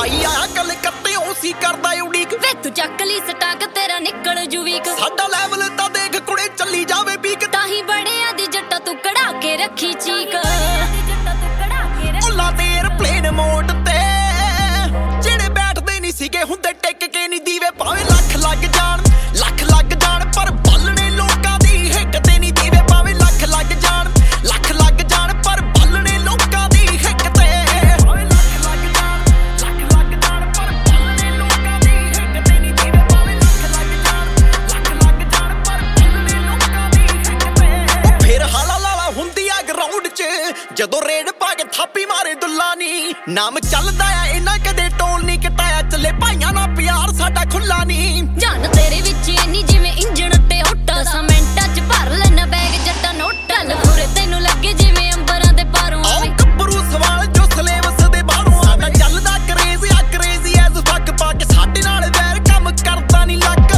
ਬਾਈ ਆਇਆ ਕਲਕੱਤੇ ਉਹ ਸੀ ਕਰਦਾ ਉਡੀਕ ਵੇ ਤੂੰ ਚੱਕ ਲਈ ਸਟਾਕ ਤੇਰਾ ਨਿਕਲ ਜੂ ਵੀਕ ਸਾਡਾ ਲੈਵਲ ਤਾਂ ਦੇਖ ਕੁੜੇ ਚੱਲੀ ਜਾਵੇ ਪੀਕ ਤਾਂ ਹੀ ਬੜਿਆਂ ਦੀ ਜੱਟਾ ਤੂੰ ਕਢਾ ਕੇ ਰੱਖੀ ਚੀਕ ਉੱਲਾ ਤੇ 에ਅਰਪਲੇਨ ਮੋਡ ਤੇ ਜਿਹੜੇ ਬੈਠਦੇ ਨਹੀਂ ਸੀਗੇ ਹੁੰਦੇ ਟਿਕ ਕੇ ਨਹੀਂ ਦੀਵੇ ਭਾਵੇਂ ਲੱਖ ਲੱਗ ਜਾਣ ਪਰ ਬਾਲਣੇ ਲੋਕਾਂ ਦੀ ਹਿੱਕ ਤੇ ਨਹੀਂ ਦੀਵੇ ਭਾਵੇਂ ਲੱਖ ਲੱਗ ਜਾਣ ਪਰ ਬਾਲਣੇ ਲੋਕਾਂ ਦੀ ਹਿੱਕ ਤੇ ਭਾਵੇਂ ਲੱਖ ਲੱਗ ਜਾਣ ਪਰ ਬਾਲਣੇ ਲੋਕਾਂ ਦੀ ਹਿੱਕ ਤੇ ਨਹੀਂ ਦੀਵੇ ਭਾਵੇਂ ਲੱਖ ਲੱਗ ਜਾਣ ਪਰ ਬਾਲਣੇ ਲੋਕਾਂ ਦੀ ਹਿੱਕ ਤੇ ਉਹ ਫਿਰ ਹਾਲਾ ਲਾਲਾ ਹੁੰਦੀ ਆ ਗਰਾਊਂਡ 'ਚ ਜਦੋਂ ਰੇਡ ਪਾ ਕੇ ਥਾਪੀ ਮਾਰੇ ਦੁੱਲਾ ਨੀ ਨਾਮ ਚੱਲਦਾ ਆ ਇਹਨਾਂ ਕਦੇ ਟੋਲ ਨਹੀਂ ਕਟਾਇਆ ਚੱਲੇ ਭਾਈਆਂ ਨਾਲ ਪਿਆਰ ਸਾਡਾ ਖੁੱਲਾ ਨੀ ਜਾਨ ਤੇਰੇ ਵਿੱਚ ਇੰਨੀ ਜਿਵੇਂ ਇੰਜਣ ਤੇ ਹੋਟਾ ਸਮੈਂਟਾਂ 'ਚ ਭਰ ਲੈਣਾ ਬੈਗ ਜੱਟਾ ਨੋਟਾਂ ਲਖੂਰੇ ਤੈਨੂੰ ਲੱਗੇ ਜਿਵੇਂ ਅੰਬਰਾਂ ਦੇ ਪਾਰੋਂ ਆਵੇ ਗੱਭਰੂ ਸਵਾਲ ਜੋ ਸਲੇਵਸ ਦੇ ਬਾਹਰੋਂ ਸਾਡਾ ਚੱਲਦਾ ਕ੍ਰੇਜ਼ੀ ਐਜ਼ ਫੱਕ ਪਾ ਕੇ ਸਾਡੇ ਨਾਲ ਵੈਰ ਕੰਮ ਕਰਦਾ ਨਹੀਂ ਲੱਗ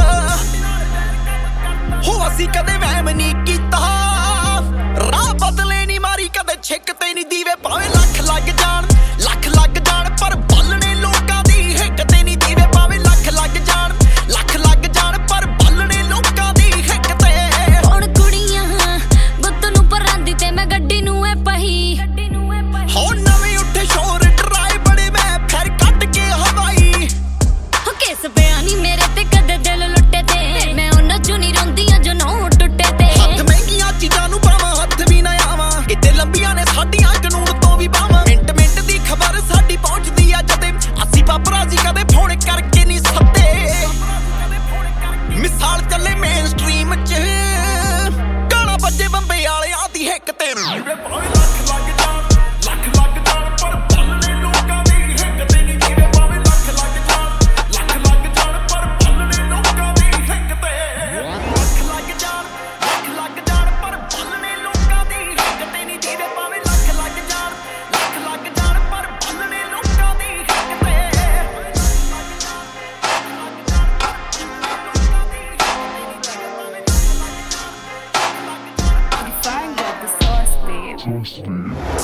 ਹੋ ਅਸੀਂ ਕਦੇ ਵਹਿਮ ਨਹੀਂ ਕੀਤਾ ਰਾਹ ਬਦਲੇ ਨਹੀਂ ਮਾਰੀ ਕਦੇ ਛਿੱਕ ਤੇ ਨਹੀਂ ਦੀਵੇ ਭਾਵੇਂ ਲੱਖ ਲੱਗ ਜਾਣ ਪਰ ਬਾਲਣੇ ਲੋਕਾਂ ਦੀ ਹਿੱਕ ਤੇ ਨਹੀਂ ਦੀਵੇ ਭਾਵੇਂ ਲੱਖ ਲੱਗ ਜਾਣ ਪਰ ਬਾਲਣੇ ਲੋਕਾਂ ਦੀ ਹਿੱਕ ਤੇ ਹੁਣ ਕੁੜੀਆਂ ਗੁੱਤ ਨੂੰ ਪਰਾਂਦੀ ਤੇ ਮੈਂ ਗੱਡੀ ਨੂੰ ਐ ਪਹੀ ਹੁਣ ਨਵੇਂ ਉੱਠੇ ਸ਼ੋਰ ਡਰਾਏ ਬੜੇ ਮੈਂ ਫਿਰ ਕੱਢ ਕੇ ਹਵਾਈ ਹੋ ਕਿਸ ਪਿਆ ਨੀ ਮੇਰੇ ਤੇ ਕਦੇ ਦਿਲ ਲੁੱਟੇ ਤੇ ਮੈਂ ਉਹਨਾਂ ਚੋਂ ਨਹੀਂ ਰੋਂਦੀਆਂ ਜੋ ਨੌ ਟੁੱਟੇ ਤੇ ਹੱਥ ਮਹਿੰਗੀਆਂ ਚੀਜ਼ਾਂ ਨੂੰ ਪਾਵਾਂ ਹੱਥ ਵੀ ਨਾ ਆਵਾਂ ਕਿਤੇ ਲੰਬੀਆਂ ਨੇ ਸਾਡੀਆਂ ਕਾਨੂੰਨ ਤੋਂ ਵੀ ਬਾਵਾਂ ਮਿੰਟ ਦੀ ਖਬਰ ਸਾਡੀ ਪਹੁੰਚਦੀ ਆ ਜਦੇ ਅਸੀਂ ਪਾਪਰਾਜ਼ੀ ਕਦੇ ਫੋਨ ਕਰਕੇ ਨਹੀਂ ਸੱਦੇ ਮਿਸਾਲ ਚੱਲੇ ਮੇਨ ਸਟ੍ਰੀਮ 'ਚ ਗਾਣਾ ਵੱਜੇ ਬੰਬੇ ਵਾਲਿਆਂ ਦੀ ਹਿੱਕ ਤੇ Toasty.